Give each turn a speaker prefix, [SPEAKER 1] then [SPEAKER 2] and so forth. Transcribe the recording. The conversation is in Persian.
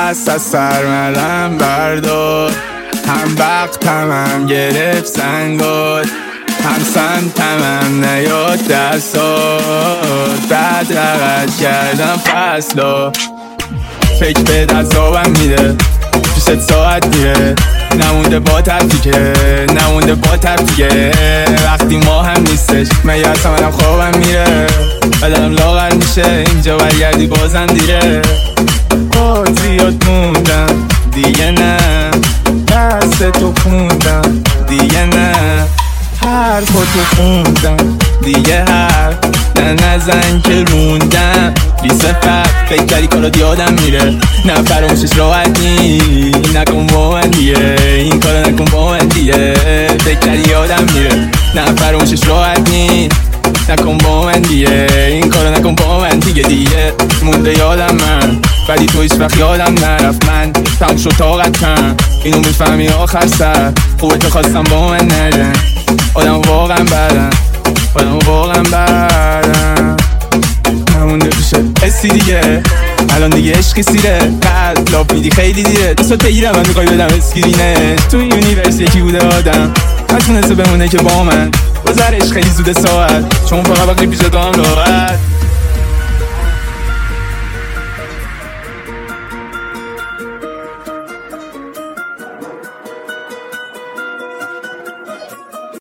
[SPEAKER 1] دست از سرملم بردار، هم وقتم گرفت زنگار، هم سمتم نیاد دستات، بعد رقص کردم فصلا. فکر به دستابم میره، 6 ساعت میره، نمونده با تبدیگه، نمونده با تبدیگه. وقتی ما هم نیستش مگه اصلا منم خوابم میره، بدنم لاغر میشه اینجا برگردی بازم دیره. زیاد موندم دیگه نه، دست تو خوندم دیگه نه، حرفاتو خوندم دیگه حرف نزن که روندم. بی صفت فکر کردی کارات یادم میره، نه فراموشش راحت نی، نکن با من دیگه این کارو نکن با من دیگه. فکر کردی یادم میره، نه فراموشش راحت نی، نکن با من دیگه این کارو نکن با من دیگه. مونده یادم من ولی تو هیچ وقت یادم نرفت، من تموم شد طاقتم اینو میفهمی آخر سر. خوبه تو خواستم با من نرن، آدم واقعا بدن، آدم واقعا بدن. نمونده پیشه حسی دیگه، الان دیگه عشقی سیره، قلب لاف میدی خیلی دیره. دستات بگیرم من میخوای بدم اسکرینش، تو یونیورس یکی بوده آدم نتونسته بمونه که با من، گذرش خیلی زوده ساعت، چون فقط وقتی پیش تو هم راحت.